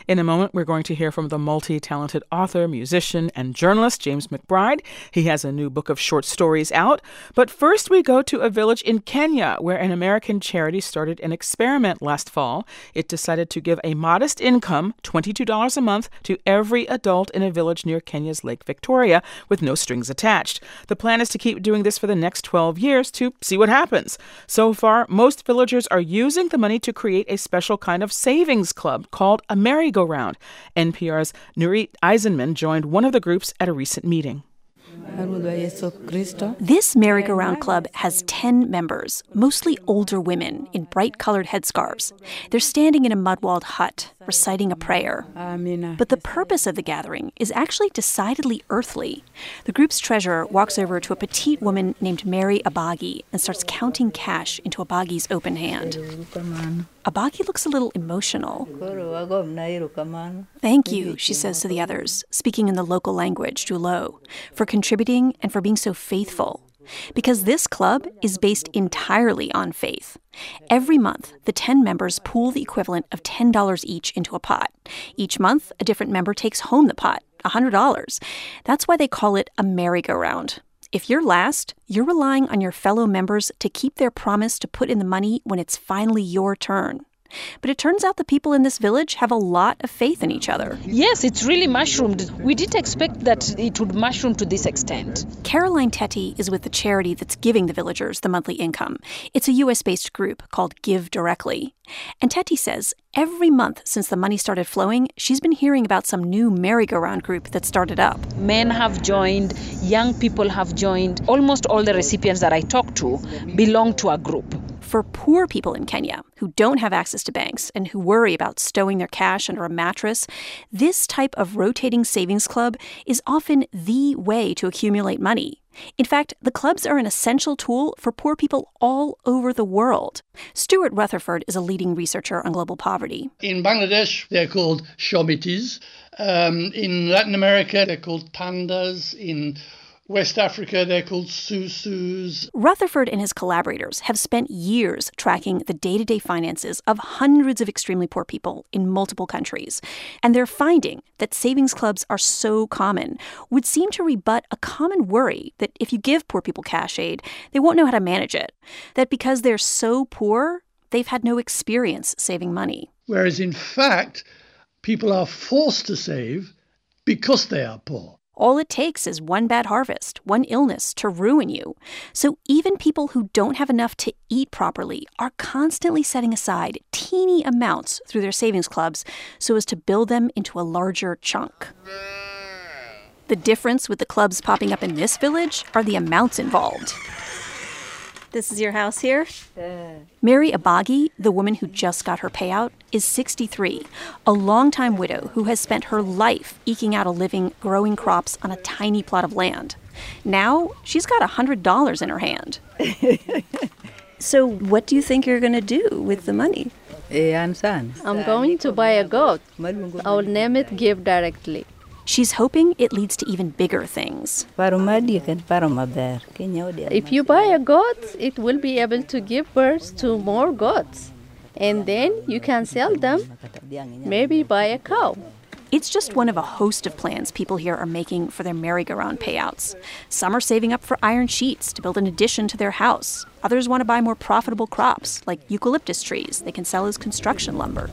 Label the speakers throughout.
Speaker 1: In a moment, we're going to hear from the multi-talented author, musician, and journalist James McBride. He has a new book of short stories out. But first, we go to a village in Kenya where an American charity started an experiment last fall. It decided to give a modest income, $22 a month, to every adult in a village near Kenya's Lake Victoria with no strings attached. The plan is to keep doing this for the next 12 years to see what happens. So far, most villagers are using the money to create a special kind of savings club called a merry-go-round. NPR's Nurit Eisenman joined one of the groups at a recent meeting.
Speaker 2: This merry-go-round club has 10 members, mostly older women in bright-colored headscarves. They're standing in a mud-walled hut, reciting a prayer. But the purpose of the gathering is actually decidedly earthly. The group's treasurer walks over to a petite woman named Mary Abagi and starts counting cash into Abagi's open hand. Abagi looks a little emotional. "Thank you," she says to the others, speaking in the local language, Julo, for contributing and for being so faithful. Because this club is based entirely on faith. Every month, the 10 members pool the equivalent of $10 each into a pot. Each month, a different member takes home the pot, $100. That's why they call it a merry-go-round. If you're last, you're relying on your fellow members to keep their promise to put in the money when it's finally your turn. But it turns out the people in this village have a lot of faith in each other.
Speaker 3: Yes, it's really mushroomed. We didn't expect that it would mushroom to this extent.
Speaker 2: Caroline Teti is with the charity that's giving the villagers the monthly income. It's a U.S.-based group called Give Directly. And Teti says every month since the money started flowing, she's been hearing about some new merry-go-round group that started up.
Speaker 3: Men have joined, young people have joined. Almost all the recipients that I talk to belong to a group.
Speaker 2: For poor people in Kenya who don't have access to banks and who worry about stowing their cash under a mattress, this type of rotating savings club is often the way to accumulate money. In fact, the clubs are an essential tool for poor people all over the world. Stuart Rutherford is a leading researcher on global poverty.
Speaker 4: In Bangladesh, they're called shomitis. In Latin America, they're called tandas. In West Africa, they're called susus.
Speaker 2: Rutherford and his collaborators have spent years tracking the day-to-day finances of hundreds of extremely poor people in multiple countries. And they're finding that savings clubs are so common would seem to rebut a common worry that if you give poor people cash aid, they won't know how to manage it. That because they're so poor, they've had no experience saving money.
Speaker 4: Whereas in fact, people are forced to save because they are poor.
Speaker 2: All it takes is one bad harvest, one illness to ruin you. So even people who don't have enough to eat properly are constantly setting aside teeny amounts through their savings clubs so as to build them into a larger chunk. The difference with the clubs popping up in this village are the amounts involved. This is your house here? Mary Abagi, the woman who just got her payout, is 63, a longtime widow who has spent her life eking out a living growing crops on a tiny plot of land. Now, she's got $100 in her hand. So what do you think you're going to do with the money?
Speaker 5: I'm going to buy a goat. I'll name it Give Directly.
Speaker 2: She's hoping it leads to even bigger things.
Speaker 5: If you buy a goat, it will be able to give birth to more goats. And then you can sell them, maybe buy a cow.
Speaker 2: It's just one of a host of plans people here are making for their merry-go-round payouts. Some are saving up for iron sheets to build an addition to their house. Others want to buy more profitable crops, like eucalyptus trees they can sell as construction lumber.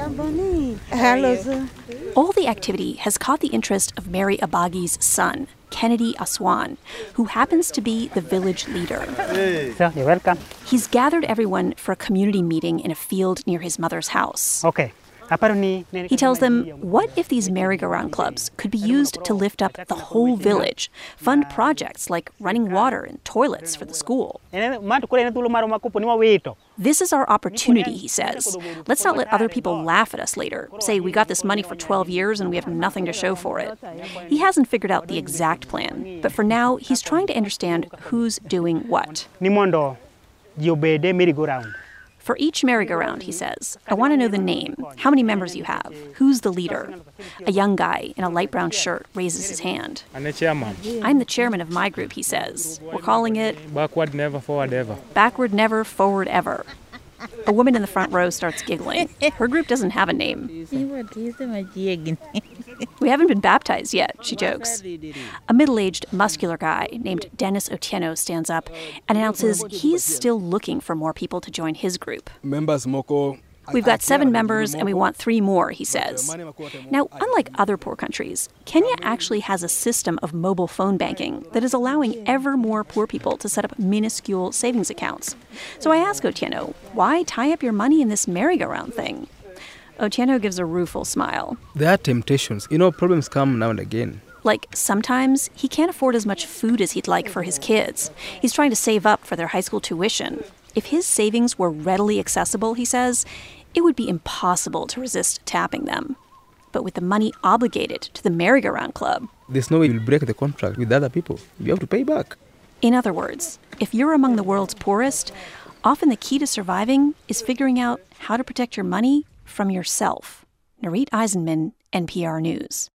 Speaker 2: All the activity has caught the interest of Mary Abagi's son, Kennedy Aswan, who happens to be the village leader.
Speaker 6: So, you're welcome.
Speaker 2: He's gathered everyone for a community meeting in a field near his mother's house.
Speaker 6: Okay.
Speaker 2: He tells them, what if these merry-go-round clubs could be used to lift up the whole village, fund projects like running water and toilets for the school? This is our opportunity, he says. Let's not let other people laugh at us later, say we got this money for 12 years and we have nothing to show for it. He hasn't figured out the exact plan, but for now, he's trying to understand who's doing what. For each merry-go-round, he says, I want to know the name, how many members you have, who's the leader. A young guy in a light brown shirt raises his hand.
Speaker 7: I'm the chairman.
Speaker 2: I'm the chairman of my group, he says. We're calling it
Speaker 7: Backward Never, Forward Ever.
Speaker 2: Backward Never, Forward Ever. A woman in the front row starts giggling. Her group doesn't have a name. We haven't been baptized yet, she jokes. A middle-aged, muscular guy named Dennis Otieno stands up and announces he's still looking for more people to join his group. We've got 7 members and we want 3 more, he says. Now, unlike other poor countries, Kenya actually has a system of mobile phone banking that is allowing ever more poor people to set up minuscule savings accounts. So I ask Otieno, why tie up your money in this merry-go-round thing? Otieno gives a rueful smile.
Speaker 6: There are temptations. Problems come now and again.
Speaker 2: Like, sometimes he can't afford as much food as he'd like for his kids. He's trying to save up for their high school tuition. If his savings were readily accessible, he says, it would be impossible to resist tapping them. But with the money obligated to the merry-go-round club,
Speaker 6: there's no way you'll break the contract with other people. You have to pay back.
Speaker 2: In other words, if you're among the world's poorest, often the key to surviving is figuring out how to protect your money from yourself. Narit Eisenman, NPR News.